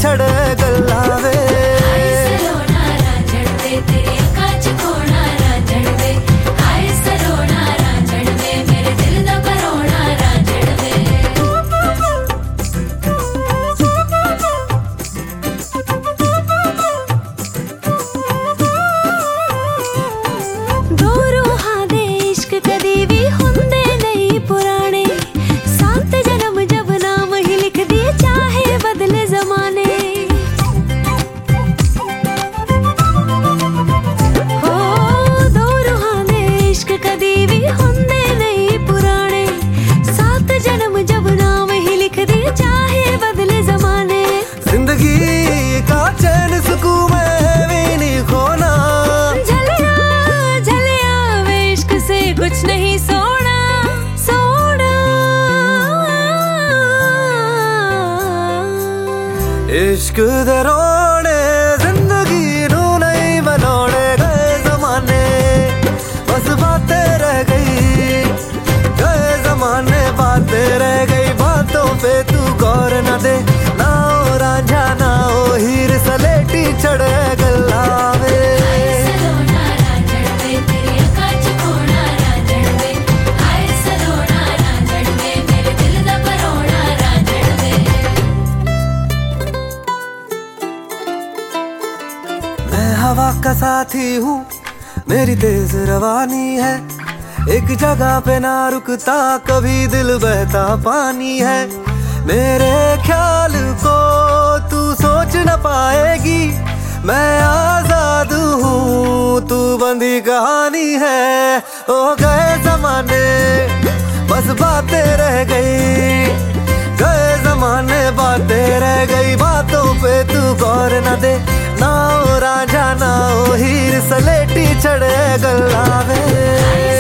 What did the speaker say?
छड़े गल्लावे। कुछ नहीं सोना सोना इश्क दे रोने जिंदगी नू नहीं बनाने गए जमाने, बस बातें रह गई गए जमाने, बातें रह गई बातों पे तू गौर न दे। ना ओ रांझा ना ओ हीर सलेटी चढ़े गल्लावे। हवा का साथी हूँ मेरी तेज रवानी है, एक जगह पे ना रुकता कभी दिल बहता पानी है। मेरे ख्याल को तू सोच न पाएगी, मैं आजाद हूँ तू बंदी कहानी है। हो गए जमाने बस बातें रह गई गए जमाने, बातें रह गई बातों पे तू गौर न दे। ना ओ रांझा ना ओ हीर सलेटी चढ़े गल्लावे।